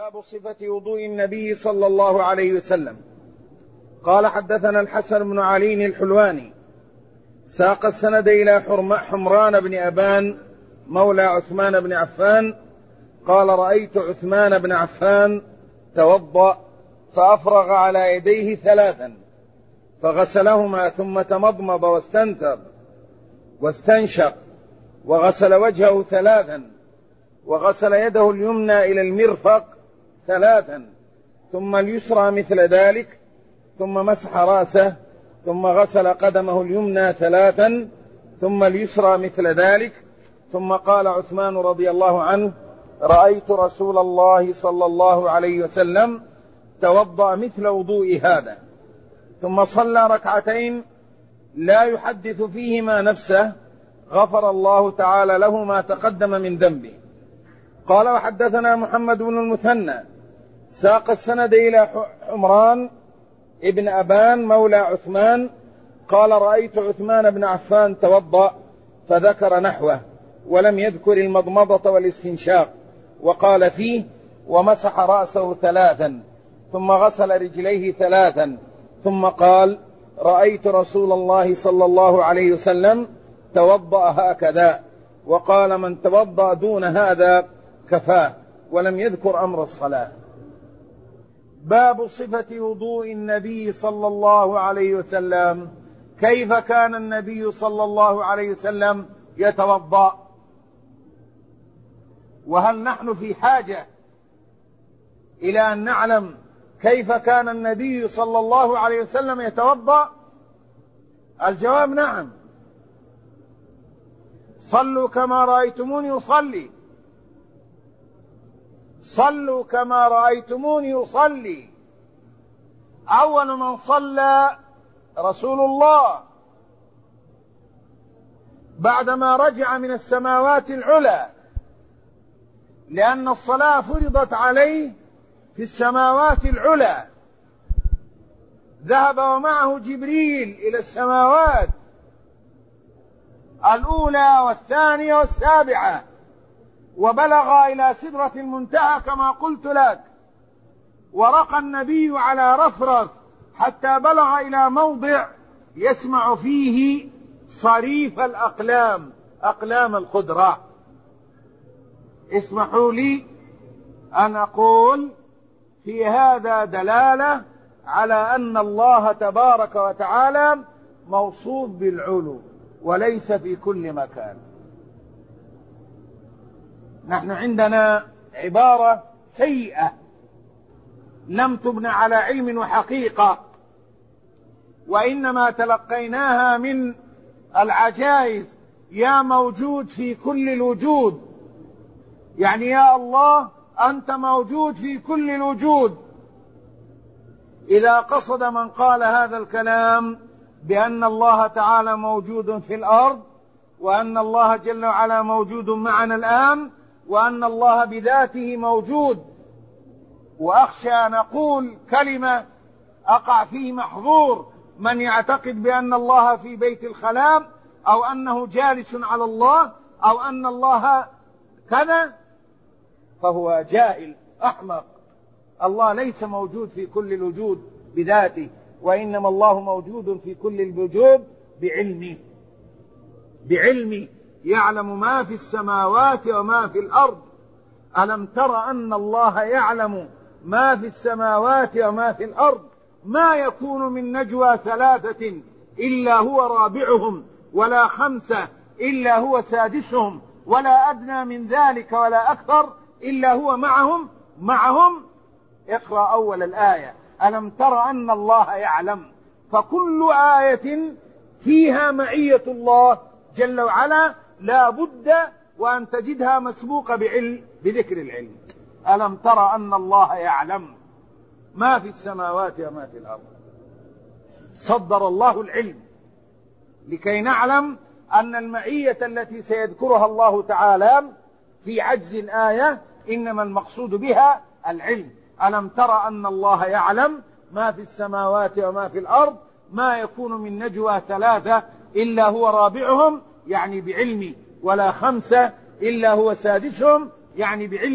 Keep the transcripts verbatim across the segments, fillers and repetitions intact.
باب صفة وضوء النبي صلى الله عليه وسلم. قال حدثنا الحسن بن علي الحلواني ساق السند إلى حمران بن أبان مولى عثمان بن عفان قال رأيت عثمان بن عفان توضأ فأفرغ على يديه ثلاثا فغسلهما ثم تمضمض واستنثر واستنشق وغسل وجهه ثلاثا وغسل يده اليمنى إلى المرفق ثلاثا ثم اليسرى مثل ذلك ثم مسح رأسه ثم غسل قدمه اليمنى ثلاثا ثم اليسرى مثل ذلك ثم قال عثمان رضي الله عنه رأيت رسول الله صلى الله عليه وسلم توضأ مثل وضوء هذا ثم صلى ركعتين لا يحدث فيهما نفسه غفر الله تعالى له ما تقدم من ذنبه. قال وحدثنا محمد بن المثنى ساق السند إلى حمران ابن أبان مولى عثمان قال رأيت عثمان بن عفان توضأ فذكر نحوه ولم يذكر المضمضة والاستنشاق وقال فيه ومسح رأسه ثلاثا ثم غسل رجليه ثلاثا ثم قال رأيت رسول الله صلى الله عليه وسلم توضأ هكذا وقال من توضأ دون هذا كفاه ولم يذكر أمر الصلاة. باب صفة وضوء النبي صلى الله عليه وسلم. كيف كان النبي صلى الله عليه وسلم يتوضأ؟ وهل نحن في حاجة إلى أن نعلم كيف كان النبي صلى الله عليه وسلم يتوضأ؟ الجواب نعم. صلوا كما رأيتموني أصلي صلوا كما رأيتموني أصلي. أول من صلى رسول الله بعدما رجع من السماوات العلى، لأن الصلاة فرضت عليه في السماوات العلى، ذهب ومعه جبريل إلى السماوات الأولى والثانية والسابعة وبلغ إلى سدرة المنتهى كما قلت لك، ورقى النبي على رفرف حتى بلغ إلى موضع يسمع فيه صريف الأقلام، أقلام الخضراء. اسمحوا لي أن أقول في هذا دلالة على أن الله تبارك وتعالى موصوف بالعلو وليس في كل مكان. نحن عندنا عبارة سيئة لم تبنى على علم وحقيقة، وإنما تلقيناها من العجائز. يا موجود في كل الوجود، يعني يا الله أنت موجود في كل الوجود. إذا قصد من قال هذا الكلام بأن الله تعالى موجود في الأرض، وأن الله جل وعلا موجود معنا الآن، وأن الله بذاته موجود، وأخشى أن أقول كلمة أقع فيه محظور من يعتقد بأن الله في بيت الخلاء، أو أنه جالس على الله، أو أن الله كذا، فهو جاهل أحمق. الله ليس موجود في كل الوجود بذاته، وإنما الله موجود في كل الوجود بعلمه بعلمه يعلم ما في السماوات وما في الأرض. ألم تر أن الله يعلم ما في السماوات وما في الأرض؟ ما يكون من نجوى ثلاثة إلا هو رابعهم، ولا خمسة إلا هو سادسهم، ولا أدنى من ذلك ولا أكثر إلا هو معهم معهم اقرأ أول الآية. ألم تر أن الله يعلم، فكل آية فيها معية الله جل وعلا لا بد وأن تجدها مسبوقة بعلم بذكر العلم. ألم تر أن الله يعلم ما في السماوات وما في الأرض. صدر الله العلم لكي نعلم أن المعية التي سيذكرها الله تعالى في عجز الآية إنما المقصود بها العلم. ألم تر أن الله يعلم ما في السماوات وما في الأرض، ما يكون من نجوى ثلاثة إلا هو رابعهم يعني بعلمي، ولا خمسة إلا هو سادسهم يعني بعلمي،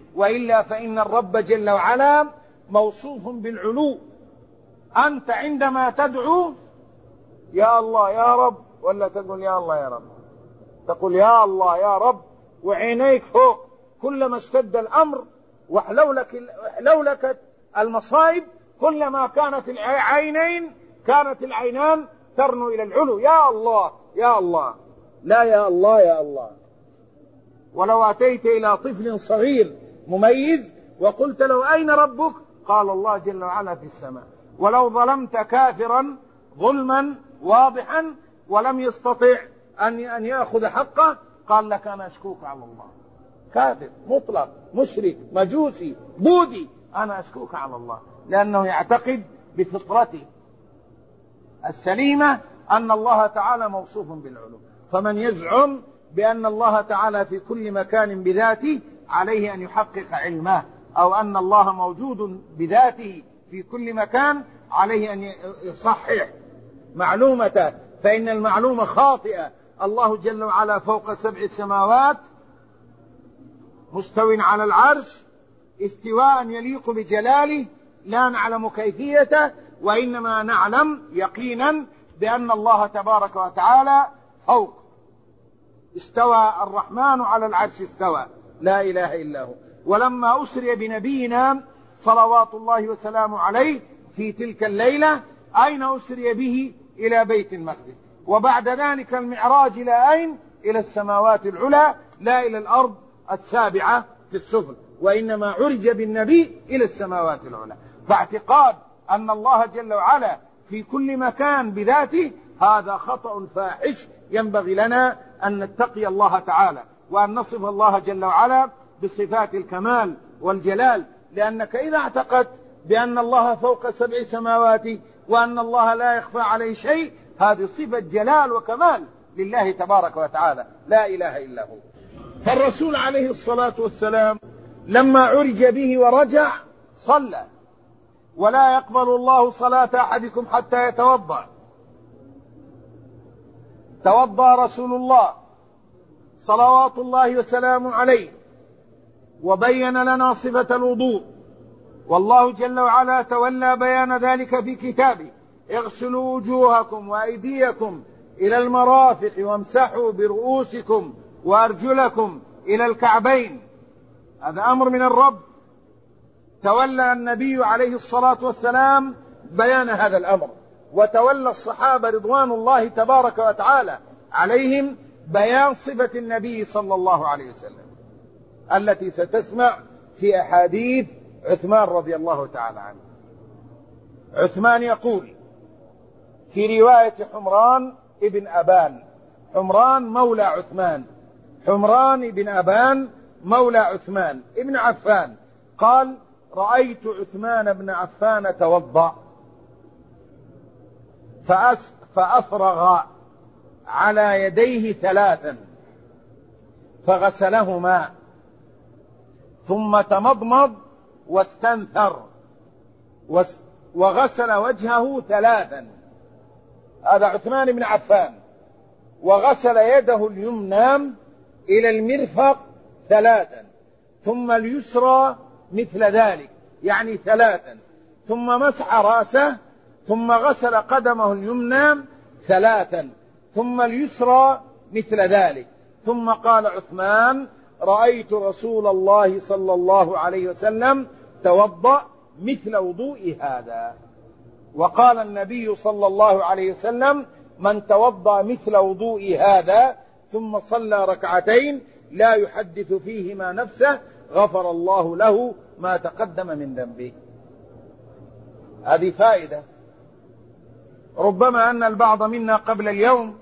وإلا فإن الرب جل وعلا موصوف بالعلو. أنت عندما تدعو يا الله يا رب، ولا تقول يا الله يا رب؟ تقول يا الله يا رب وعينيك فوق. كلما اشتد الأمر وحلولك المصائب كلما كانت العينين كانت العينان ترنو إلى العلو. يا الله يا الله، لا يا الله يا الله. ولو أتيت إلى طفل صغير مميز وقلت له أين ربك؟ قال الله جل وعلا في السماء. ولو ظلمت كافرا ظلما واضحا ولم يستطع أن أن يأخذ حقه قال لك أنا أشكوك على الله. كافر مطلق مشرك مجوسي بوذي أنا أشكوك على الله، لأنه يعتقد بفطرته السليمة أن الله تعالى موصوف بالعلو. فمن يزعم بأن الله تعالى في كل مكان بذاته عليه أن يحقق علمه، أو أن الله موجود بذاته في كل مكان عليه أن يصحح معلومته، فإن المعلومة خاطئة. الله جل وعلا فوق سبع سماوات مستو على العرش استواء يليق بجلاله، لا نعلم كيفيته، وإنما نعلم يقينا بأن الله تبارك وتعالى فوق. استوى الرحمن على العرش استوى، لا إله إلا هو. ولما أسري بنبينا صلوات الله وسلامه عليه في تلك الليلة أين أسري به؟ إلى بيت المقدس. وبعد ذلك المعراج إلى أين؟ إلى السماوات العلى، لا إلى الأرض السابعة في السفل، وإنما عرج بالنبي إلى السماوات العلى. فاعتقاد أن الله جل وعلا في كل مكان بذاته هذا خطأ فاحش. ينبغي لنا أن نتقي الله تعالى وأن نصف الله جل وعلا بصفات الكمال والجلال، لأنك إذا اعتقدت بأن الله فوق سبع سماوات وأن الله لا يخفى عليه شيء، هذه صفة جلال وكمال لله تبارك وتعالى، لا إله إلا هو. فالرسول عليه الصلاة والسلام لما عرج به ورجع صلى، ولا يقبل الله صلاة أحدكم حتى يتوضأ. توضأ رسول الله صلوات الله وسلامه عليه وبين لنا صفة الوضوء، والله جل وعلا تولى بيان ذلك في كتابه: اغسلوا وجوهكم وأيديكم إلى المرافق وامسحوا برؤوسكم وأرجلكم إلى الكعبين. هذا أمر من الرب. تولى النبي عليه الصلاة والسلام بيان هذا الأمر، وتولى الصحابة رضوان الله تبارك وتعالى عليهم بيان صفة النبي صلى الله عليه وسلم التي ستسمع في أحاديث عثمان رضي الله تعالى عنه. عثمان يقول في رواية حمران ابن أبان، حمران مولى عثمان، حمران بن أبان مولى عثمان ابن عفان، قال: رأيت عثمان بن عفان توضأ فأفرغ على يديه ثلاثا فغسلهما ثم تمضمض واستنثر وغسل وجهه ثلاثا. هذا عثمان بن عفان. وغسل يده اليمنى إلى المرفق ثلاثا، ثم اليسرى مثل ذلك، يعني ثلاثا، ثم مسح رأسه، ثم غسل قدمه اليمنى ثلاثا، ثم اليسرى مثل ذلك. ثم قال عثمان: رأيت رسول الله صلى الله عليه وسلم توضأ مثل وضوء هذا. وقال النبي صلى الله عليه وسلم: من توضأ مثل وضوء هذا ثم صلى ركعتين لا يحدث فيهما نفسه غفر الله له ما تقدم من ذنبه. هذه فائدة. ربما أن البعض منا قبل اليوم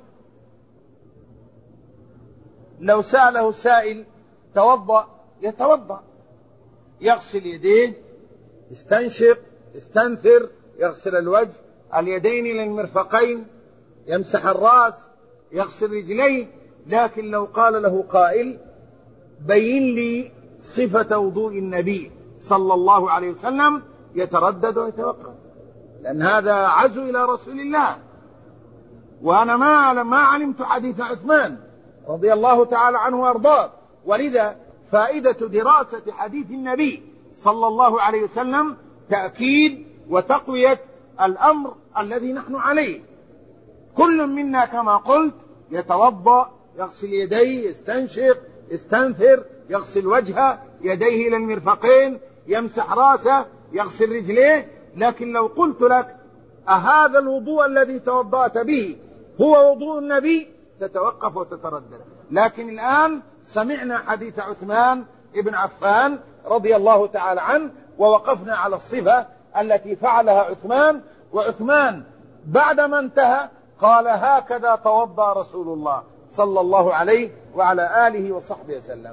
لو سأله سائل توضأ يتوضأ، يغسل يديه، يستنشق، يستنثر، يغسل الوجه، اليدين للمرفقين، يمسح الرأس، يغسل رجليه. لكن لو قال له قائل: بين لي صفة وضوء النبي صلى الله عليه وسلم، يتردد ويتوقف، لأن هذا عزو إلى رسول الله. وأنا ما ما علمت حديث عثمان رضي الله تعالى عنه وأرضاه، ولذا فائدة دراسة حديث النبي صلى الله عليه وسلم تأكيد وتقوية الأمر الذي نحن عليه. كل منا كما قلت يتوضأ، يغسل يديه، يستنشق، يستنثر، يغسل وجهه، يديه إلى المرفقين، يمسح راسه، يغسل رجليه. لكن لو قلت لك أهذا الوضوء الذي توضأت به هو وضوء النبي تتوقف وتتردد. لكن الآن سمعنا حديث عثمان بن عفان رضي الله تعالى عنه، ووقفنا على الصفة التي فعلها عثمان. وعثمان بعدما انتهى قال هكذا توضأ رسول الله صلى الله عليه وعلى آله وصحبه وسلم.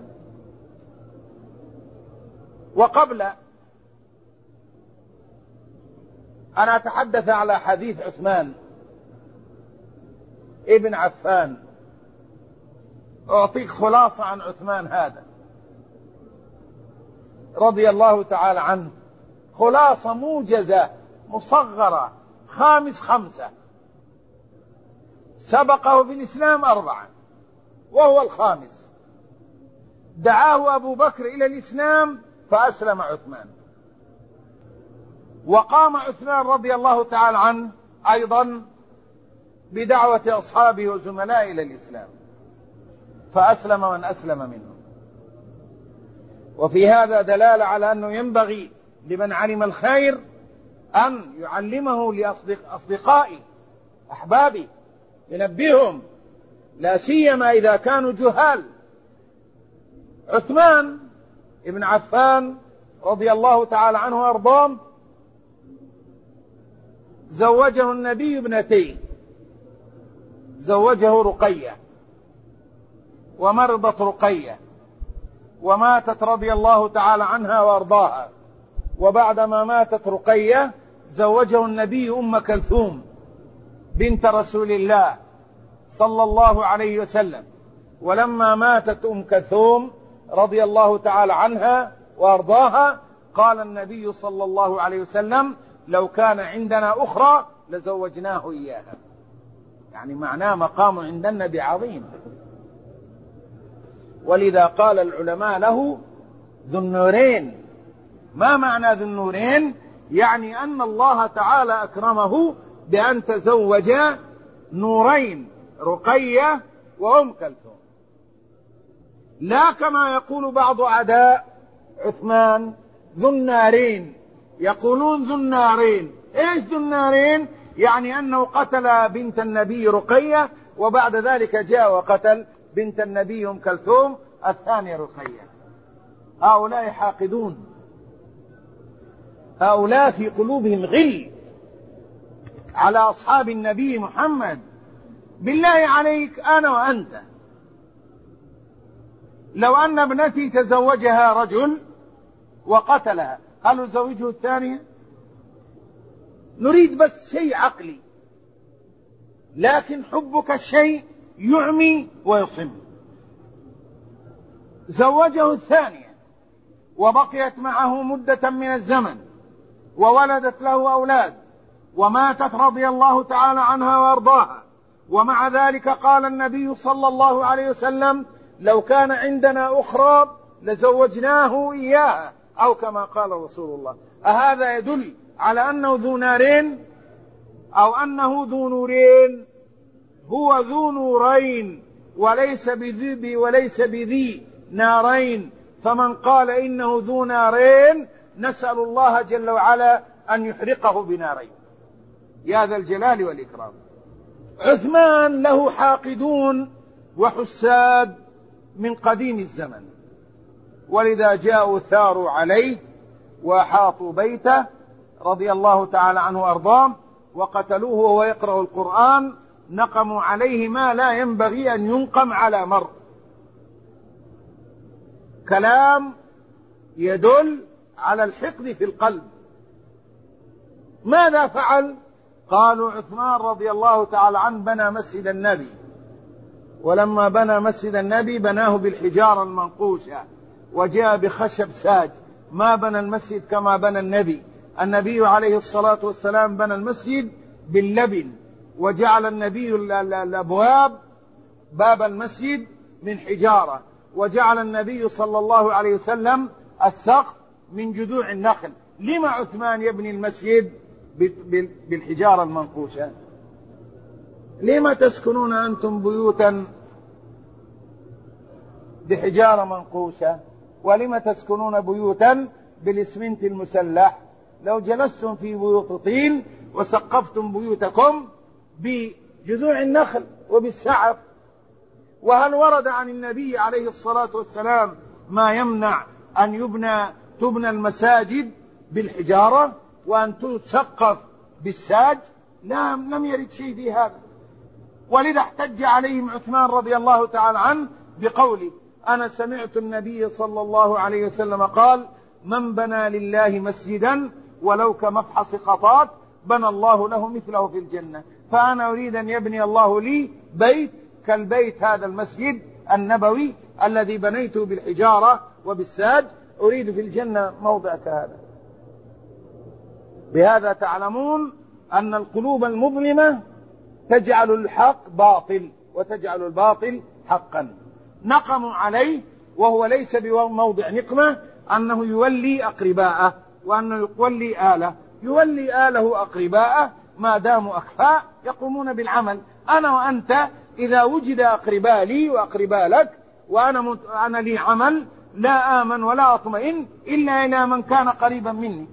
وقبل أن أتحدث على حديث عثمان ابن عفان أعطيك خلاصة عن عثمان هذا رضي الله تعالى عنه، خلاصة موجزة مصغرة، خامس خمسة، سبقه في الإسلام أربعة وهو الخامس. دعاه أبو بكر إلى الإسلام فأسلم عثمان، وقام عثمان رضي الله تعالى عنه أيضا بدعوة أصحابه وزملائه إلى الإسلام فأسلم من أسلم منهم. وفي هذا دلالة على أنه ينبغي لمن علم الخير أن يعلمه لأصدقائه أحبابه، ينبههم، لا سيما إذا كانوا جهال. عثمان ابن عفان رضي الله تعالى عنه وأرضاه زوجه النبي ابنتين، زوجه رقية، ومرضت رقية وماتت رضي الله تعالى عنها وأرضاها. وبعدما ماتت رقية زوجه النبي أم كلثوم بنت رسول الله صلى الله عليه وسلم. ولما ماتت أم كلثوم رضي الله تعالى عنها وأرضاها قال النبي صلى الله عليه وسلم لو كان عندنا أخرى لزوجناه إياها. يعني معناه مقام عند النبي عظيم. ولذا قال العلماء له ذو النورين. ما معنى ذو النورين؟ يعني أن الله تعالى أكرمه بأن تزوج نورين، رقية وأم كلثوم، لا كما يقول بعض أعداء عثمان ذو النارين، يقولون ذو النارين. إيش ذو النارين؟ يعني أنه قتل بنت النبي رقية وبعد ذلك جاء وقتل بنت النبي أم كلثوم الثانية رقية. هؤلاء حاقدون، هؤلاء في قلوبهم غل على أصحاب النبي محمد. بالله عليك أنا وأنت لو أن ابنتي تزوجها رجل وقتلها هل نزوجه الثانية؟ نريد بس شيء عقلي، لكن حبك الشيء يعمي ويصم. زوجه الثانية وبقيت معه مدة من الزمن وولدت له أولاد وماتت رضي الله تعالى عنها وأرضاها. ومع ذلك قال النبي صلى الله عليه وسلم لو كان عندنا أخرى لزوجناه إياها، أو كما قال رسول الله. أهذا يدل على أنه ذو نارين أو أنه ذو نورين؟ هو ذو نورين وليس بذي وليس بذي نارين. فمن قال إنه ذو نارين نسأل الله جل وعلا أن يحرقه بنارين يا ذا الجلال والإكرام. عثمان له حاقدون وحساد من قديم الزمن، ولذا جاءوا ثاروا عليه وحاطوا بيته رضي الله تعالى عنه وأرضاه وقتلوه وهو يقرأ القرآن. نقموا عليه ما لا ينبغي أن ينقم على مر. كلام يدل على الحقد في القلب. ماذا فعل؟ قالوا عثمان رضي الله تعالى عنه بنى مسجد النبي، ولما بنى مسجد النبي بناه بالحجارة المنقوشة وجاء بخشب ساج، ما بنى المسجد كما بنى النبي. النبي عليه الصلاة والسلام بنى المسجد باللبن، وجعل النبي الأبواب باب المسجد من حجارة، وجعل النبي صلى الله عليه وسلم السقف من جذوع النخل. لما عثمان يبني المسجد بالحجارة المنقوشة؟ لما تسكنون أنتم بيوتا بحجارة منقوشة، ولما تسكنون بيوتا بالإسمنت المسلح؟ لو جلستم في بيوت طين وسقفتم بيوتكم بجذوع النخل وبالسعف. وهل ورد عن النبي عليه الصلاة والسلام ما يمنع أن يبنى تبنى المساجد بالحجارة وأن تسقف بالساج؟ لا، لم يرد شيء في هذا. ولذا احتج عليهم عثمان رضي الله تعالى عنه بقوله: أنا سمعت النبي صلى الله عليه وسلم قال: من بنى لله مسجدا ولو كمفحص قطات بنى الله له مثله في الجنة. فأنا أريد أن يبني الله لي بيت كالبيت هذا المسجد النبوي الذي بنيته بالحجارة وبالساج، أريد في الجنة موضع كهذا. بهذا تعلمون أن القلوب المظلمة تجعل الحق باطل وتجعل الباطل حقا. نقموا عليه وهو ليس بموضع نقمة أنه يولي أقرباءه وأنه يولي آله. يولي آله أقرباءه ما داموا أكفاء يقومون بالعمل. أنا وأنت إذا وجد أقرباء لي وأقرباء لك وأنا أنا لي عمل لا آمن ولا أطمئن إلا إلى من كان قريبا مني.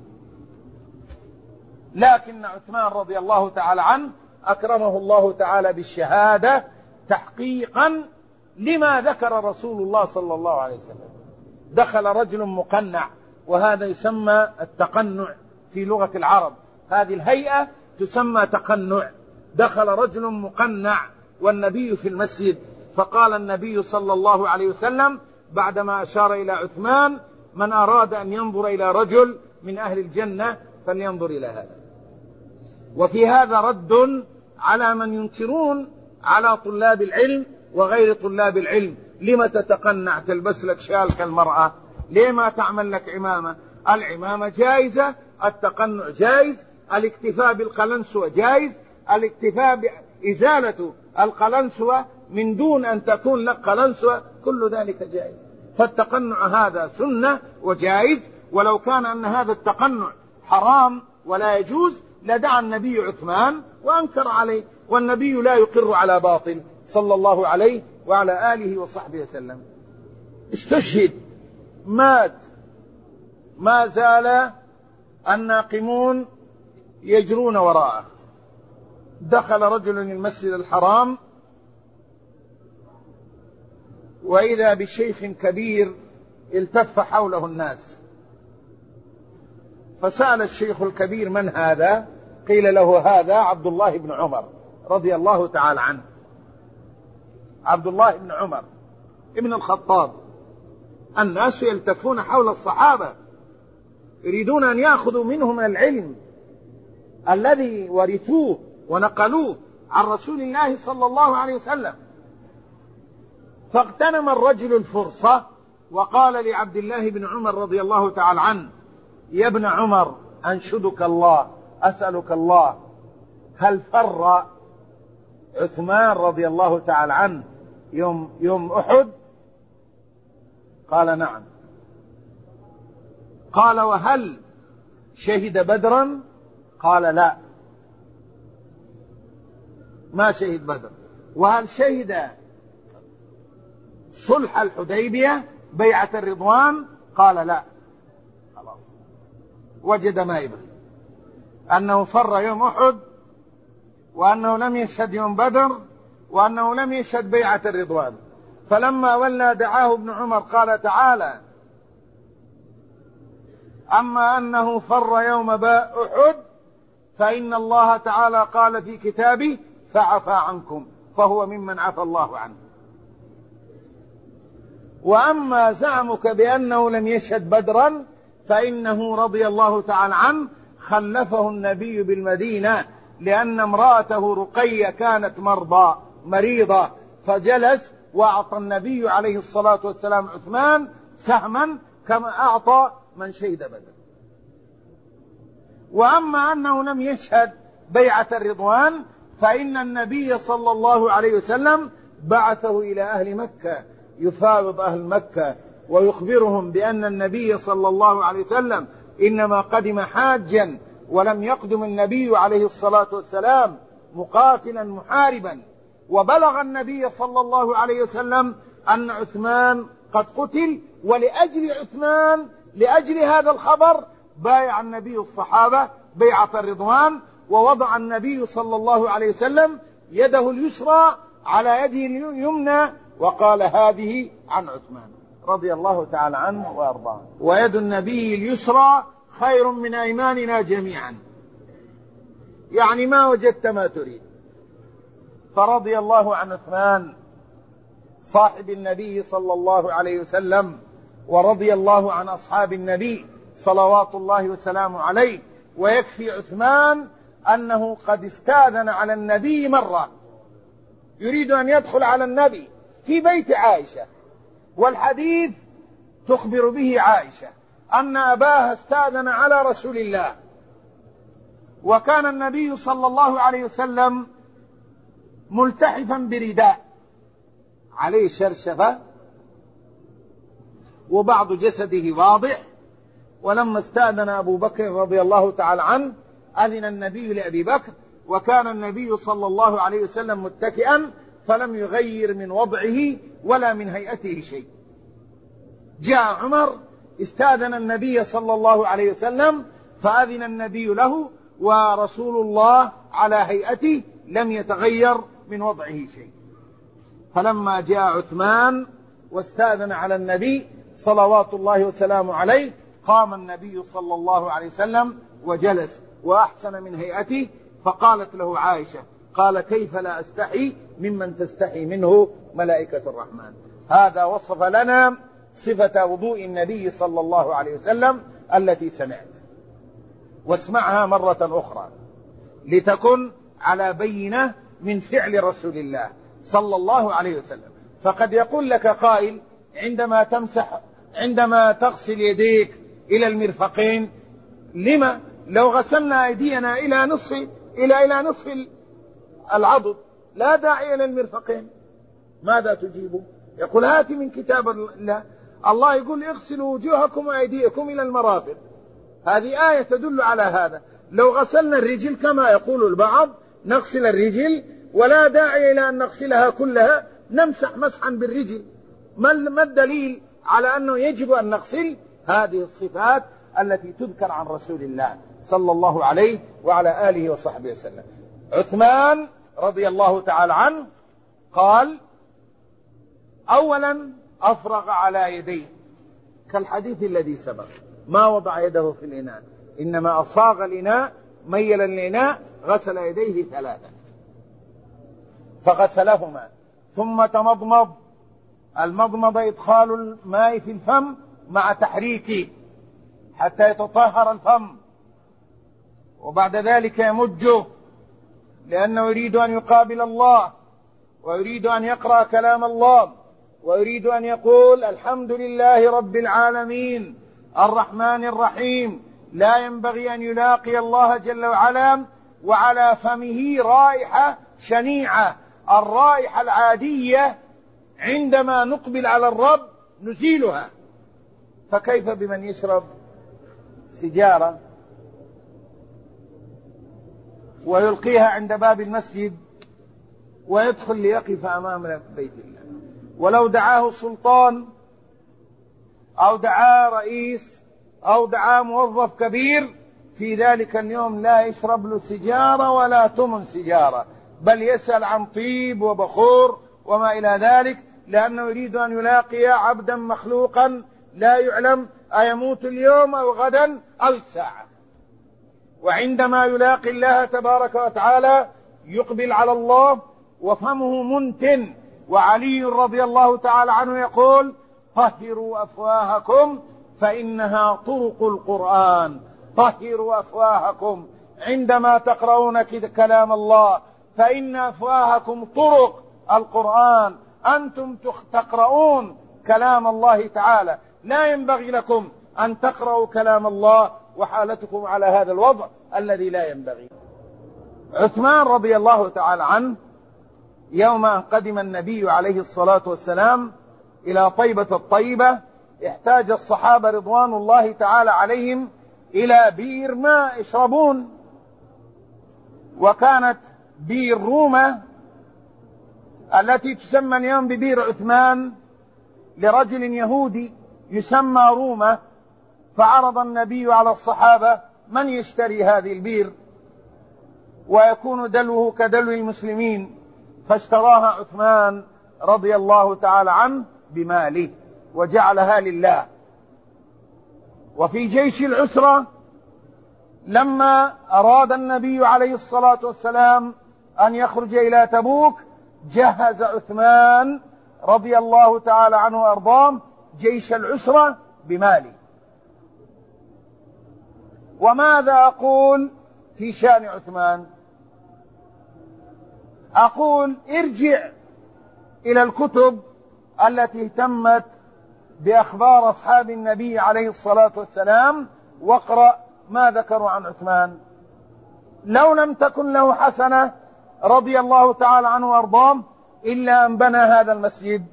لكن عثمان رضي الله تعالى عنه أكرمه الله تعالى بالشهادة تحقيقا لما ذكر رسول الله صلى الله عليه وسلم. دخل رجل مقنع، وهذا يسمى التقنع في لغة العرب، هذه الهيئة تسمى تقنع. دخل رجل مقنع والنبي في المسجد، فقال النبي صلى الله عليه وسلم بعدما أشار إلى عثمان: من أراد أن ينظر إلى رجل من أهل الجنة فلينظر إلى هذا. وفي هذا رد على من ينكرون على طلاب العلم وغير طلاب العلم. لما تتقنع تلبس لك شال كالمرأة؟ ليه ما تعمل لك عمامة؟ العمامة جائزة، التقنع جائز، الاكتفاء بالقلنسوة جائز، الاكتفاء بإزالة القلنسوة من دون أن تكون لك قلنسوة، كل ذلك جائز. فالتقنع هذا سنة وجائز. ولو كان أن هذا التقنع حرام ولا يجوز لدعا النبي عثمان وأنكر عليه، والنبي لا يقر على باطل صلى الله عليه وعلى آله وصحبه وسلم. استشهد، مات، ما زال الناقمون يجرون وراءه. دخل رجل المسجد الحرام وإذا بشيخ كبير التف حوله الناس، فسأل الشيخ الكبير: من هذا؟ قيل له: هذا عبد الله بن عمر رضي الله تعالى عنه. عبد الله بن عمر ابن الخطاب. الناس يلتفون حول الصحابة يريدون أن يأخذوا منهم العلم الذي ورثوه ونقلوه عن رسول الله صلى الله عليه وسلم. فاغتنم الرجل الفرصة وقال لعبد الله بن عمر رضي الله تعالى عنه: يا ابن عمر، أنشدك الله، أسألك الله، هل فر عثمان رضي الله تعالى عنه يوم, يوم أحد؟ قال: نعم. قال: وهل شهد بدرا؟ قال: لا، ما شهد بدر. وهل شهد صلح الحديبية بيعة الرضوان؟ قال: لا. خلاص، وجد ما يبغي، أنه فر يوم أحد، وأنه لم يشهد يوم بدر، وأنه لم يشهد بيعة الرضوان. فلما ولى دعاه ابن عمر قال: تعالى، أما أنه فر يوم أحد فإن الله تعالى قال في كتابه: فعفى عنكم، فهو ممن عفى الله عنه. وأما زعمك بأنه لم يشهد بدرا فإنه رضي الله تعالى عنه خلفه النبي بالمدينة، لأن امرأته رقية كانت مرضى مريضة، فجلس وأعطى النبي عليه الصلاة والسلام عثمان سهما كما أعطى من شهد بدر. وأما أنه لم يشهد بيعة الرضوان فإن النبي صلى الله عليه وسلم بعثه إلى أهل مكة يفاوض أهل مكة ويخبرهم بأن النبي صلى الله عليه وسلم إنما قدم حاجا ولم يقدم النبي عليه الصلاة والسلام مقاتلا محاربا. وبلغ النبي صلى الله عليه وسلم أن عثمان قد قتل، ولأجل عثمان لأجل هذا الخبر بايع النبي الصحابة بيعة الرضوان، ووضع النبي صلى الله عليه وسلم يده اليسرى على يده اليمنى وقال هذه عن عثمان رضي الله تعالى عنه وأرضاه. ويد النبي اليسرى خير من أيماننا جميعا، يعني ما وجدت ما تريد. فرضي الله عن عثمان صاحب النبي صلى الله عليه وسلم، ورضي الله عن أصحاب النبي صلوات الله وسلامه عليه. ويكفي عثمان أنه قد استاذن على النبي مرة، يريد أن يدخل على النبي في بيت عائشة، والحديث تخبر به عائشة أن أباها استاذن على رسول الله، وكان النبي صلى الله عليه وسلم ملتحفا برداء عليه شرشفة وبعض جسده واضح. ولما استأذن أبو بكر رضي الله تعالى عنه أذن النبي لأبي بكر، وكان النبي صلى الله عليه وسلم متكئا فلم يغير من وضعه ولا من هيئته شيء. جاء عمر استأذن النبي صلى الله عليه وسلم فأذن النبي له، ورسول الله على هيئته لم يتغير من وضعه شيء. فلما جاء عثمان واستأذن على النبي صلوات الله وسلامه عليه قام النبي صلى الله عليه وسلم وجلس وأحسن من هيئته. فقالت له عائشة قال كيف لا أستحي ممن تستحي منه ملائكة الرحمن. هذا وصف لنا صفة وضوء النبي صلى الله عليه وسلم التي سمعت، واسمعها مرة أخرى لتكن على بينة من فعل رسول الله صلى الله عليه وسلم. فقد يقول لك قائل عندما تمسح عندما تغسل يديك إلى المرفقين لما لو غسلنا أيدينا إلى نصف إلى إلى نصف العضد لا داعي إلى المرفقين؟ ماذا تجيبه؟ يقول هات من كتاب الله، الله يقول اغسلوا وجوهكم وأيديكم إلى المرافق، هذه آية تدل على هذا. لو غسلنا الرجل كما يقول البعض نغسل الرجل ولا داعي إلى أن نغسلها كلها، نمسح مسحا بالرجل. ما الدليل على أنه يجب أن نغسل؟ هذه الصفات التي تذكر عن رسول الله صلى الله عليه وعلى آله وصحبه وسلم. عثمان رضي الله تعالى عنه قال أولا أفرغ على يديه كالحديث الذي سبق، ما وضع يده في الإناء، إنما أصاغ الإناء ميل الإناء غسل يديه ثلاثا فغسلهما ثم تمضمض. المضمض إدخال الماء في الفم مع تحريكه حتى يتطهر الفم، وبعد ذلك يمجه لأنه يريد أن يقابل الله ويريد أن يقرأ كلام الله ويريد أن يقول الحمد لله رب العالمين الرحمن الرحيم. لا ينبغي أن يلاقي الله جل وعلا وعلى فمه رائحة شنيعة، الرائحة العادية عندما نقبل على الرب نزيلها، فكيف بمن يشرب سجارة ويلقيها عند باب المسجد ويدخل ليقف أمام بيت الله؟ ولو دعاه سلطان أو دعاه رئيس أو دعاه موظف كبير في ذلك اليوم لا يشرب له سجارة ولا تمن سجارة، بل يسأل عن طيب وبخور وما إلى ذلك، لأنه يريد أن يلاقي عبدا مخلوقا لا يعلم أيموت اليوم أو غدا أو الساعة. وعندما يلاقي الله تبارك وتعالى يقبل على الله وفمه منتن. وعلي رضي الله تعالى عنه يقول طهروا أفواهكم فإنها طرق القرآن، طهروا أفواهكم عندما تقرؤون كلام الله فإن أفواهكم طرق القرآن، أنتم تقرؤون كلام الله تعالى، لا ينبغي لكم أن تقرأوا كلام الله وحالتكم على هذا الوضع الذي لا ينبغي. عثمان رضي الله تعالى عنه يوم أن قدم النبي عليه الصلاة والسلام إلى طيبة الطيبة احتاج الصحابة رضوان الله تعالى عليهم إلى بير ماء يشربون، وكانت بير رومة التي تسمى اليوم ببير عثمان لرجل يهودي يسمى رومة، فعرض النبي على الصحابة من يشتري هذه البير ويكون دلوه كدلو المسلمين، فاشتراها عثمان رضي الله تعالى عنه بماله وجعلها لله. وفي جيش العسرة لما أراد النبي عليه الصلاة والسلام أن يخرج إلى تبوك جهز عثمان رضي الله تعالى عنه وأرضاه جيش العسرة بماله. وماذا أقول في شأن عثمان؟ أقول ارجع إلى الكتب التي اهتمت بأخبار أصحاب النبي عليه الصلاة والسلام واقرأ ما ذكروا عن عثمان. لو لم تكن له حسنة رضي الله تعالى عنه وأرضاه إلا أن بنى هذا المسجد،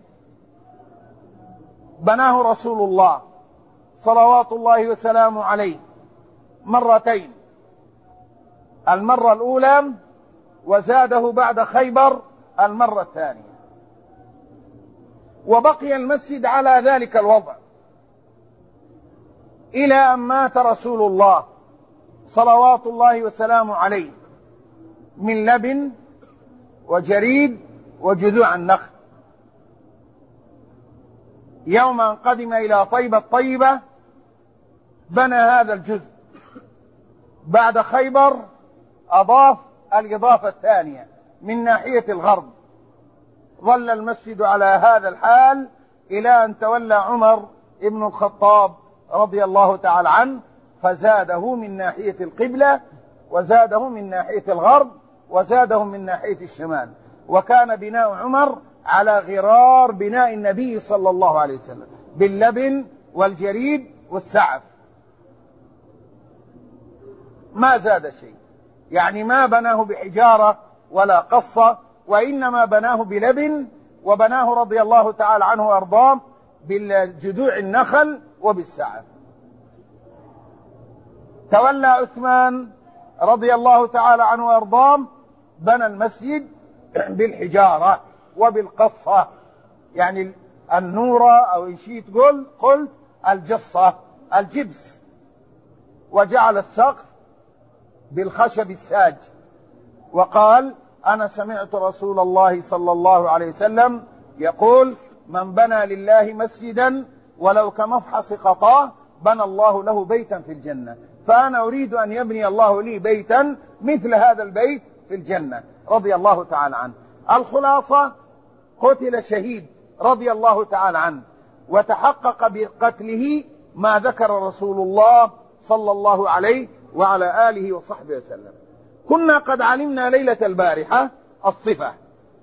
بناه رسول الله صلوات الله وسلامه عليه مرتين، المرة الأولى وزاده بعد خيبر المرة الثانية، وبقي المسجد على ذلك الوضع إلى أن مات رسول الله صلوات الله وسلامه عليه من لبن وجريد وجذوع النخل. يوم أن قدم إلى طيبة الطيبة بنى هذا الجزء، بعد خيبر أضاف الإضافة الثانية من ناحية الغرب. ظل المسجد على هذا الحال إلى أن تولى عمر ابن الخطاب رضي الله تعالى عنه فزاده من ناحية القبلة وزاده من ناحية الغرب وزاده من ناحية الشمال. وكان بناء عمر على غرار بناء النبي صلى الله عليه وسلم باللبن والجريد والسعف، ما زاد شيء، يعني ما بناه بحجارة ولا قصة، وإنما بناه بلبن، وبناه رضي الله تعالى عنه وأرضاه بالجذوع النخل وبالسعف. تولى عثمان رضي الله تعالى عنه وأرضاه بنى المسجد بالحجارة وبالقصة، يعني النورة أو إن شئت قل قلت الجصة الجبس، وجعل السقف بالخشب الساج. وقال أنا سمعت رسول الله صلى الله عليه وسلم يقول من بنى لله مسجدا ولو كمفحص خطاه بنى الله له بيتا في الجنة، فأنا أريد أن يبني الله لي بيتا مثل هذا البيت في الجنة رضي الله تعالى عنه. الخلاصة قتل شهيد رضي الله تعالى عنه، وتحقق بقتله ما ذكر رسول الله صلى الله عليه وعلى آله وصحبه وسلم. كنا قد علمنا ليلة البارحة الصفة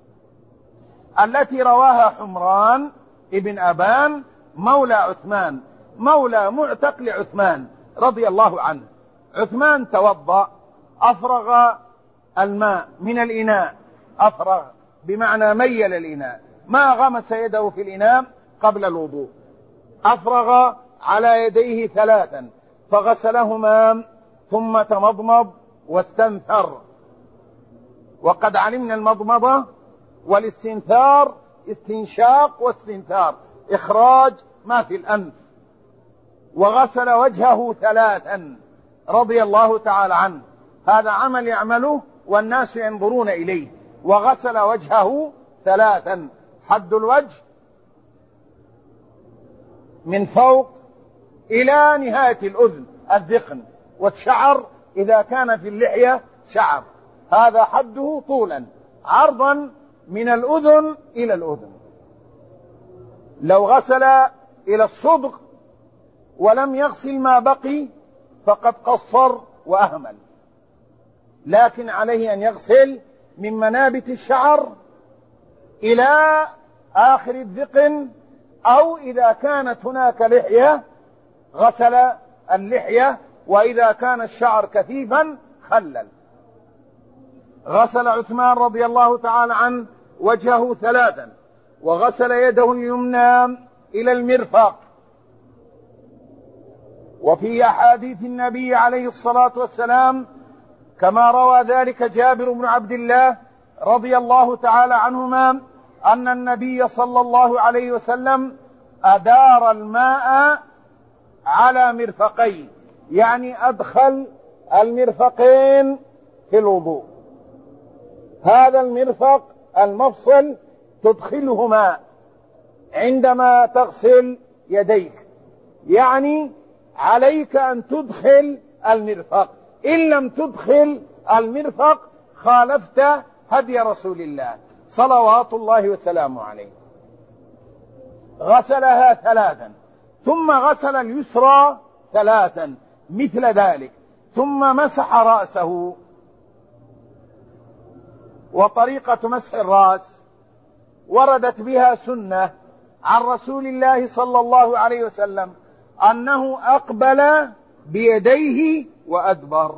التي رواها حمران ابن أبان مولى عثمان مولى معتق لعثمان رضي الله عنه. عثمان توضأ، أفرغ الماء من الإناء، أفرغ بمعنى ميل الإناء، ما غمس يده في الإناء قبل الوضوء، أفرغ على يديه ثلاثا فغسلهما ثم تمضمض واستنثر. وقد علمنا المضمضة والاستنثار استنشاق واستنثار، إخراج ما في الأنف. وغسل وجهه ثلاثا رضي الله تعالى عنه، هذا عمل يعمله والناس ينظرون إليه. وغسل وجهه ثلاثا، حد الوجه من فوق إلى نهاية الأذن الذقن، والشعر إذا كان في اللحية شعر، هذا حده طولا، عرضا من الأذن إلى الأذن. لو غسل إلى الصدغ ولم يغسل ما بقي فقد قصر وأهمل، لكن عليه أن يغسل من منابت الشعر إلى آخر الذقن، أو إذا كانت هناك لحية غسل اللحية، وإذا كان الشعر كثيفا خلل. غسل عثمان رضي الله تعالى عنه وجهه ثلاثا، وغسل يده اليمنى إلى المرفق. وفي أحاديث النبي عليه الصلاة والسلام كما روى ذلك جابر بن عبد الله رضي الله تعالى عنهما أن النبي صلى الله عليه وسلم أدار الماء على مرفقيه، يعني أدخل المرفقين في الوضوء. هذا المرفق المفصل تدخله ماء عندما تغسل يديك، يعني عليك أن تدخل المرفق، إن لم تدخل المرفق خالفت هدي رسول الله صلوات الله وسلامه عليه. غسلها ثلاثا، ثم غسل اليسرى ثلاثا مثل ذلك، ثم مسح رأسه. وطريقة مسح الرأس وردت بها سنة عن رسول الله صلى الله عليه وسلم أنه أقبل بيديه وأدبر،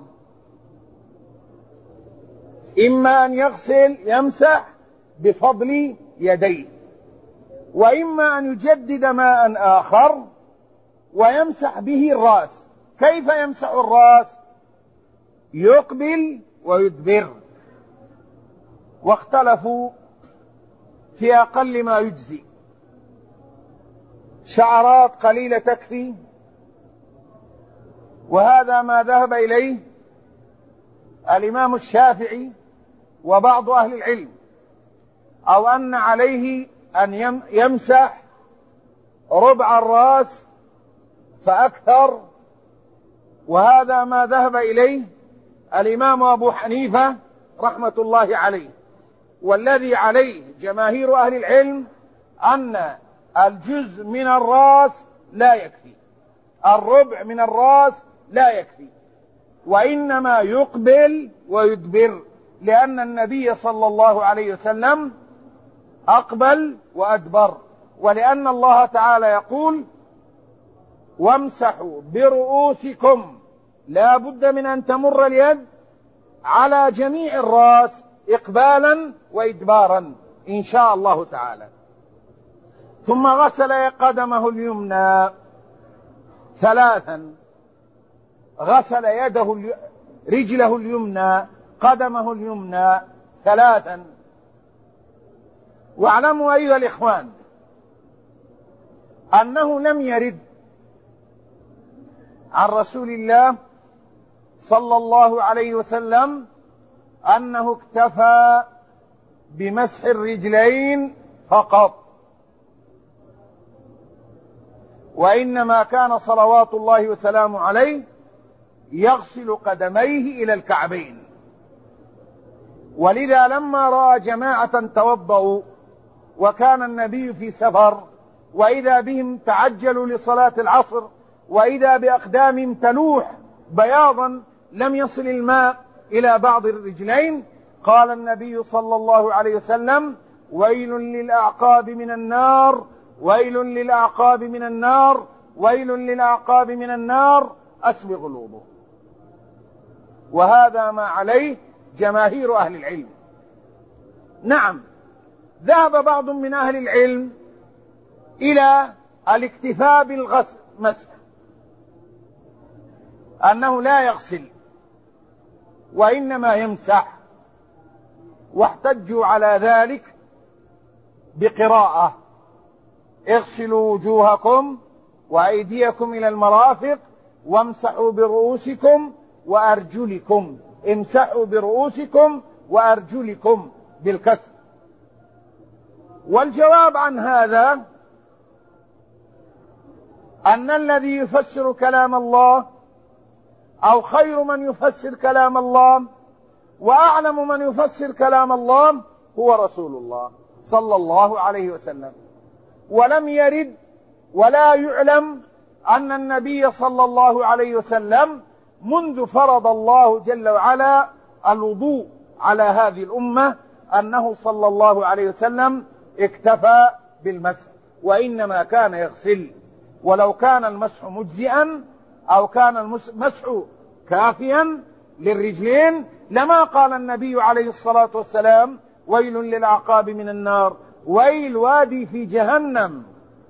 إما أن يغسل يمسح بفضل يديه، وإما أن يجدد ماء آخر ويمسح به الرأس. كيف يمسح الرأس؟ يقبل ويدبر، واختلفوا في أقل ما يجزي. شعرات قليلة تكفي، وهذا ما ذهب إليه الإمام الشافعي وبعض أهل العلم، أو أن عليه أن يمسح ربع الرأس فأكثر، وهذا ما ذهب إليه الإمام أبو حنيفة رحمة الله عليه. والذي عليه جماهير أهل العلم أن الجزء من الرأس لا يكفي، الربع من الرأس لا يكفي، وإنما يقبل ويدبر، لأن النبي صلى الله عليه وسلم أقبل وأدبر، ولأن الله تعالى يقول وامسحوا برؤوسكم، لا بد من أن تمر اليد على جميع الرأس إقبالا وإدبارا إن شاء الله تعالى. ثم غسل قدمه اليمنى ثلاثا، غسل يده الي... رجله اليمنى قدمه اليمنى ثلاثا. واعلموا أيها الإخوان أنه لم يرد عن رسول الله صلى الله عليه وسلم أنه اكتفى بمسح الرجلين فقط، وإنما كان صلوات الله وسلامه عليه يغسل قدميه إلى الكعبين. ولذا لما رأى جماعة توضؤوا وكان النبي في سفر، وإذا بهم تعجلوا لصلاة العصر، وإذا بأقدامهم تلوح بياضا لم يصل الماء إلى بعض الرجلين، قال النبي صلى الله عليه وسلم ويل للأعقاب من النار، ويل للأعقاب من النار، ويل للأعقاب من النار، أسبغ الوضوء. وهذا ما عليه جماهير أهل العلم. نعم، ذهب بعض من أهل العلم إلى الاكتفاء بالغسل مسح، أنه لا يغسل وإنما يمسح، واحتجوا على ذلك بقراءة اغسلوا وجوهكم وأيديكم إلى المرافق وامسحوا برؤوسكم وأرجلكم، امسحوا برؤوسكم وأرجلكم بالكسر. والجواب عن هذا أن الذي يفسر كلام الله، أو خير من يفسر كلام الله وأعلم من يفسر كلام الله هو رسول الله صلى الله عليه وسلم. ولم يرد ولا يعلم أن النبي صلى الله عليه وسلم منذ فرض الله جل وعلا الوضوء على هذه الأمة أنه صلى الله عليه وسلم اكتفى بالمسح، وإنما كان يغسل. ولو كان المسح مجزئا أو كان المسح كافيا للرجلين لما قال النبي عليه الصلاة والسلام ويل للأعقاب من النار، ويل وادي في جهنم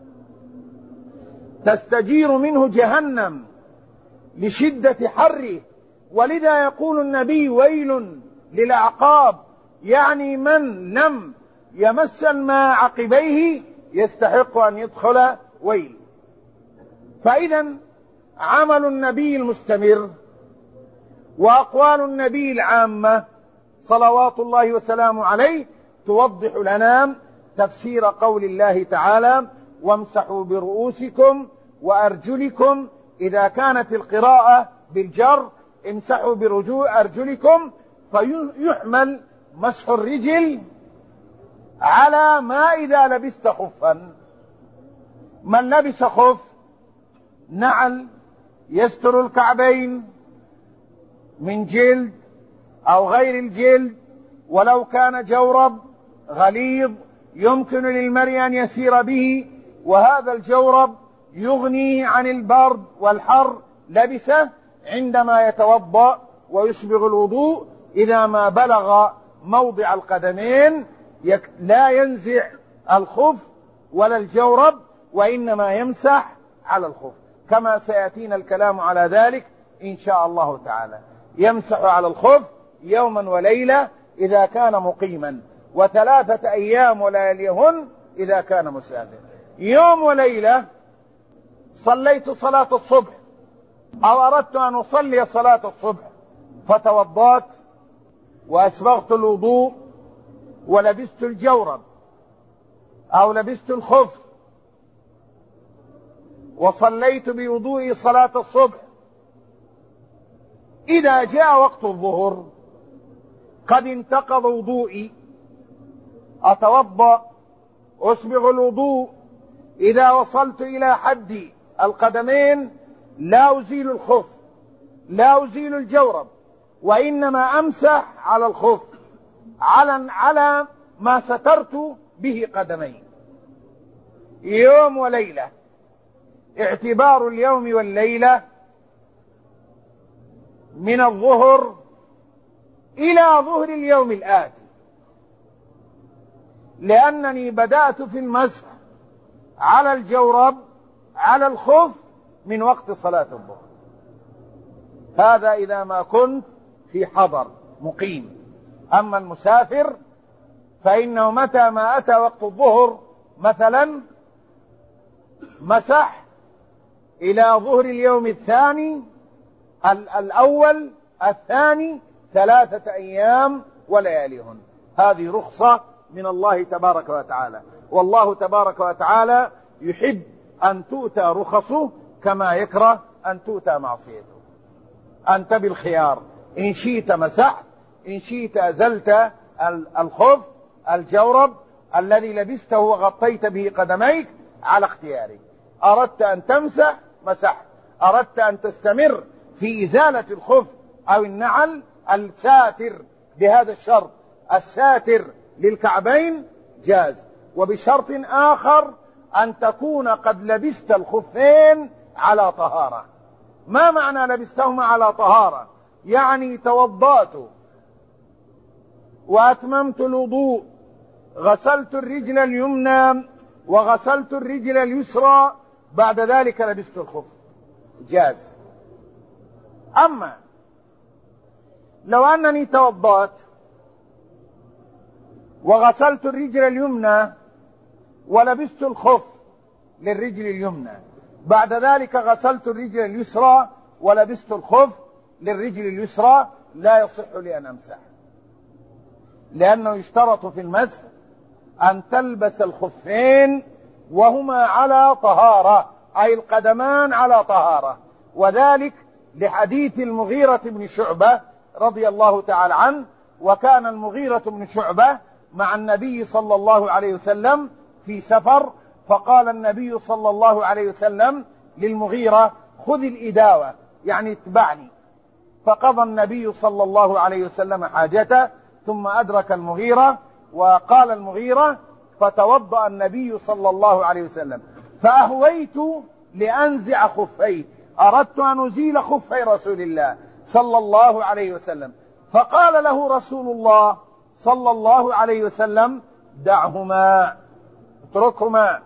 تستجير منه جهنم لشدة حره، ولذا يقول النبي ويل للأعقاب، يعني من لم يمس الماء عقبيه يستحق أن يدخل ويل. فإذا عمل النبي المستمر وأقوال النبي العامة صلوات الله وسلامه عليه توضح لنا تفسير قول الله تعالى وامسحوا برؤوسكم وأرجلكم، إذا كانت القراءة بالجر امسحوا برجوع أرجلكم، فيحمل مسح الرجل على ما إذا لبست خفا. من لبس خف نعل يستر الكعبين من جلد أو غير الجلد، ولو كان جورب غليظ يمكن للمرء أن يسير به، وهذا الجورب يغني عن البرد والحر، لبسه عندما يتوضأ ويسبغ الوضوء إذا ما بلغ موضع القدمين لا ينزع الخف ولا الجورب، وإنما يمسح على الخف، كما سيأتينا الكلام على ذلك إن شاء الله تعالى. يمسح على الخف يوما وليلة إذا كان مقيما، وثلاثة أيام ولياليهن إذا كان مسافرا. يوم وليلة صليت صلاة الصبح أو أردت أن أصلي صلاة الصبح، فتوضأت وأسبغت الوضوء ولبست الجورب أو لبست الخف وصليت بوضوء صلاة الصبح، إذا جاء وقت الظهر قد انتقض وضوئي، أتوضأ أسبغ الوضوء، إذا وصلت إلى حد القدمين لا أزيل الخف لا أزيل الجورب، وإنما أمسح على الخف على على ما سترت به قدمي. يوم وليلة، اعتبار اليوم والليلة من الظهر إلى ظهر اليوم الآتي، لأنني بدأت في المسح على الجورب على الخف من وقت صلاة الظهر. هذا إذا ما كنت في حضر مقيم. أما المسافر فإنه متى ما أتى وقت الظهر مثلا مسح إلى ظهر اليوم الثاني الأول الثاني ثلاثة أيام ولياليهن. هذه رخصة من الله تبارك وتعالى، والله تبارك وتعالى يحب أن تؤتى رخصه كما يكره أن تؤتى معصيته. أنت بالخيار، إن شئت مسحت، إن شئت أزلت الخف الجورب الذي لبسته وغطيت به قدميك على اختيارك. أردت أن تمسح مسحت، أردت أن تستمر في إزالة الخف أو النعل الساتر بهذا الشرط الساتر للكعبين جاز، وبشرط آخر أن تكون قد لبست الخفين على طهارة. ما معنى لبستهما على طهارة؟ يعني توضأت وأتممت الوضوء، غسلت الرجل اليمنى وغسلت الرجل اليسرى، بعد ذلك لبست الخف جاز. أما لو أنني توضأت وغسلت الرجل اليمنى ولبست الخف للرجل اليمنى، بعد ذلك غسلت الرجل اليسرى ولبست الخف للرجل اليسرى، لا يصح لي أن أمسح، لأنه يشترط في المسح أن تلبس الخفين وهما على طهارة، أي القدمان على طهارة، وذلك لحديث المغيرة بن شعبة رضي الله تعالى عنه. وكان المغيرة بن شعبة مع النبي صلى الله عليه وسلم في سفر، فقال النبي صلى الله عليه وسلم للمغيرة خذ الإداوة، يعني اتبعني. فقضى النبي صلى الله عليه وسلم حاجته، ثم أدرك المغيرة، وقال المغيرة فتوضأ النبي صلى الله عليه وسلم، فأهويت لأنزع خفيه، أردت أن أزيل خفي رسول الله صلى الله عليه وسلم، فقال له رسول الله صلى الله عليه وسلم دعهما اتركهما،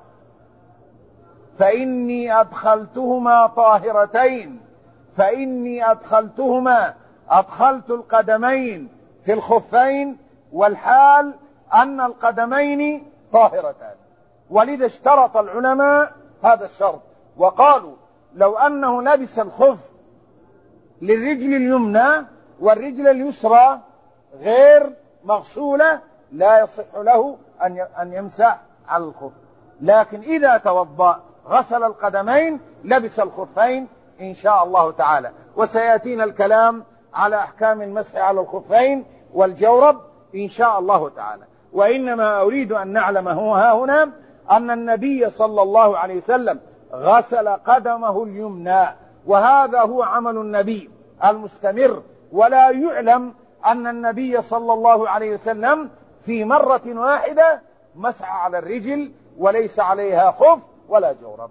فإني أدخلتهما طاهرتين، فإني أدخلتهما أدخلت القدمين في الخفين والحال أن القدمين طاهرتان. ولذا اشترط العلماء هذا الشرط وقالوا لو أنه لبس الخف للرجل اليمنى والرجل اليسرى غير مغسولة لا يصح له أن يمسح على الخف، لكن إذا توضأ غسل القدمين لبس الخفين إن شاء الله تعالى. وسيأتينا الكلام على أحكام المسح على الخفين والجورب إن شاء الله تعالى. وإنما أريد أن نعلم ها هنا أن النبي صلى الله عليه وسلم غسل قدمه اليمنى، وهذا هو عمل النبي المستمر، ولا يعلم أن النبي صلى الله عليه وسلم في مرة واحدة مسح على الرجل وليس عليها خف ولا جورب.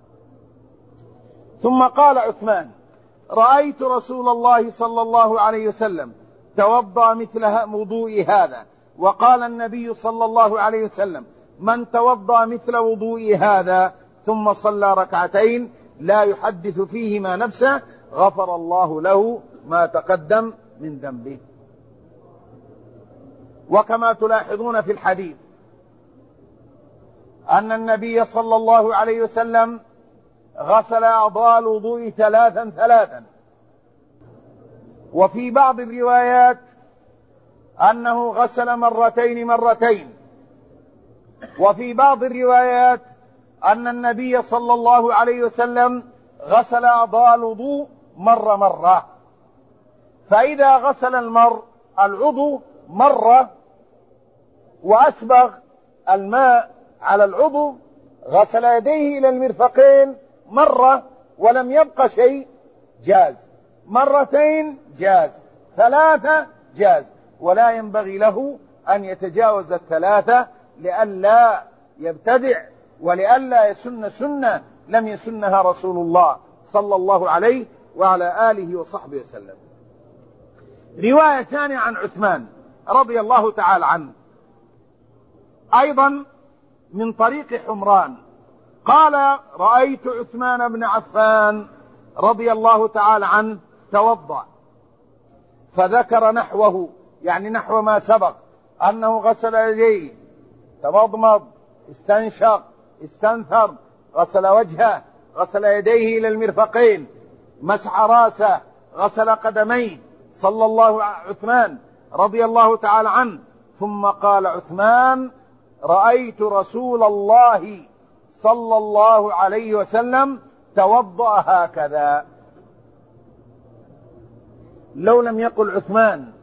ثم قال عثمان: رأيت رسول الله صلى الله عليه وسلم توضأ مثل وضوء هذا. وقال النبي صلى الله عليه وسلم: من توضأ مثل وضوء هذا ثم صلى ركعتين لا يحدث فيهما نفسه غفر الله له ما تقدم من ذنبه. وكما تلاحظون في الحديث أن النبي صلى الله عليه وسلم غسل أعضاء الوضوء ثلاثا ثلاثا، وفي بعض الروايات أنه غسل مرتين مرتين، وفي بعض الروايات أن النبي صلى الله عليه وسلم غسل أعضاء الوضوء مرة مرة. فإذا غسل المرء العضو مرة وأسبغ الماء على العضو غسل يديه إلى المرفقين مرة ولم يبق شيء جاز، مرتين جاز، ثلاثة جاز، ولا ينبغي له أن يتجاوز الثلاثة لئلا يبتدع ولئلا يسن سنة لم يسنها رسول الله صلى الله عليه وعلى آله وصحبه وسلم. رواية ثانية عن عثمان رضي الله تعالى عنه أيضا من طريق حمران قال: رأيت عثمان بن عفان رضي الله تعالى عنه توضأ، فذكر نحوه، يعني نحو ما سبق، أنه غسل يديه، تمضمض، استنشق، استنثر، غسل وجهه، غسل يديه إلى المرفقين، مسح راسه، غسل قدميه، صلى الله عثمان رضي الله تعالى عنه. ثم قال عثمان: رأيت رسول الله صلى الله عليه وسلم توضأ هكذا. لو لم يقل عثمان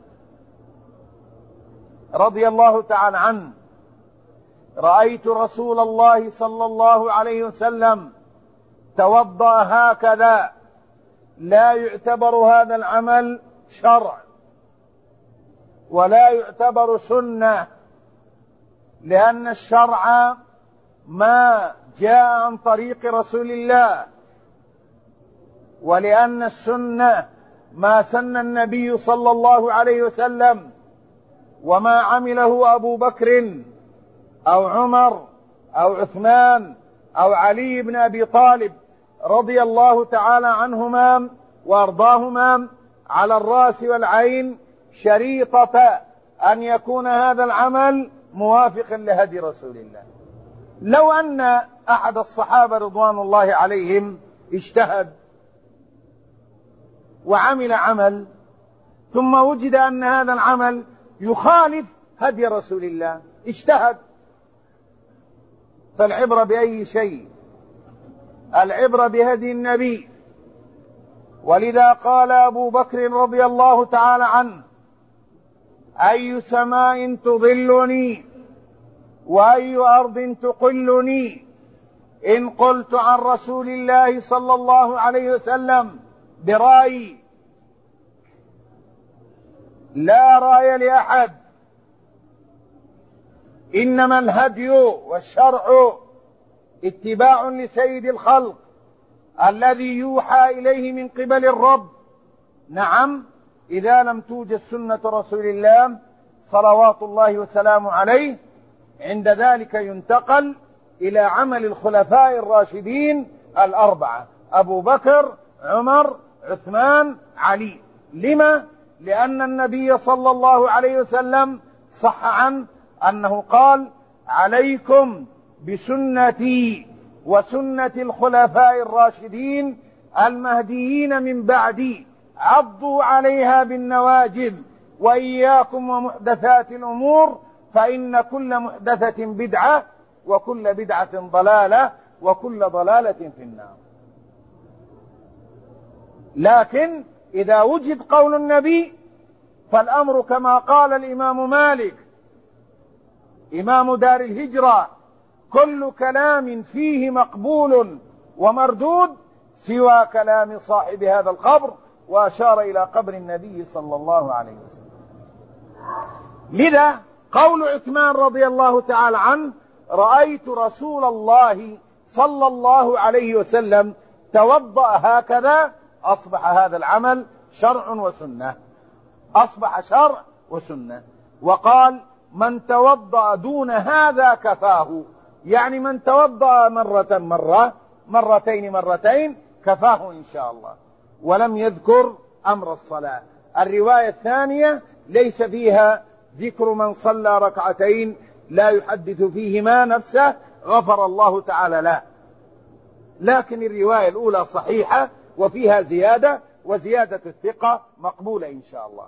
رضي الله تعالى عنه: رأيت رسول الله صلى الله عليه وسلم توضأ هكذا، لا يعتبر هذا العمل شرع ولا يعتبر سنة، لأن الشرع ما جاء عن طريق رسول الله، ولأن السنة ما سن النبي صلى الله عليه وسلم وما عمله أبو بكر أو عمر أو عثمان أو علي بن أبي طالب رضي الله تعالى عنهما وأرضاهما على الرأس والعين، شريطة أن يكون هذا العمل موافقا لهدي رسول الله. لو أن أحد الصحابة رضوان الله عليهم اجتهد وعمل عمل ثم وجد أن هذا العمل يخالف هدي رسول الله، اجتهد، فالعبرة بأي شيء؟ العبرة بهدي النبي. ولذا قال أبو بكر رضي الله تعالى عنه: أي سماء تظلني وأي أرض تقلني إن قلت عن رسول الله صلى الله عليه وسلم برأيي. لا رأي لأحد، إنما الهدي والشرع اتباع لسيد الخلق الذي يوحى إليه من قبل الرب. نعم، إذا لم توجد سنة رسول الله صلوات الله وسلامه عليه عند ذلك ينتقل إلى عمل الخلفاء الراشدين الأربعة: أبو بكر، عمر، عثمان، علي. لما؟ لأن النبي صلى الله عليه وسلم صح عنه أنه قال: عليكم بسنتي وسنة الخلفاء الراشدين المهديين من بعدي، عضوا عليها بالنواجذ، وإياكم ومحدثات الأمور، فإن كل محدثة بدعة، وكل بدعة ضلالة، وكل ضلالة في النار. لكن إذا وجد قول النبي فالأمر كما قال الإمام مالك إمام دار الهجرة: كل كلام فيه مقبول ومردود سوى كلام صاحب هذا القبر، وأشار إلى قبر النبي صلى الله عليه وسلم. لذا قول عثمان رضي الله تعالى عنه: رأيت رسول الله صلى الله عليه وسلم توضأ هكذا، أصبح هذا العمل شرع وسنة، أصبح شرع وسنة. وقال: من توضأ دون هذا كفاه، يعني من توضأ مرة مرة، مرتين مرتين، كفاه إن شاء الله. ولم يذكر أمر الصلاة. الرواية الثانية ليس فيها ذكر من صلى ركعتين لا يحدث فيهما نفسه غفر الله تعالى له، لكن الرواية الأولى صحيحة وفيها زيادة، وزيادة الثقة مقبولة إن شاء الله.